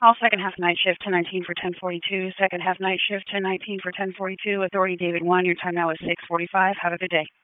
All second half night shift 1019 for 1042. Second half night shift 1019 for 1042. Authority David 1. Your time now is 6:45. Have a good day.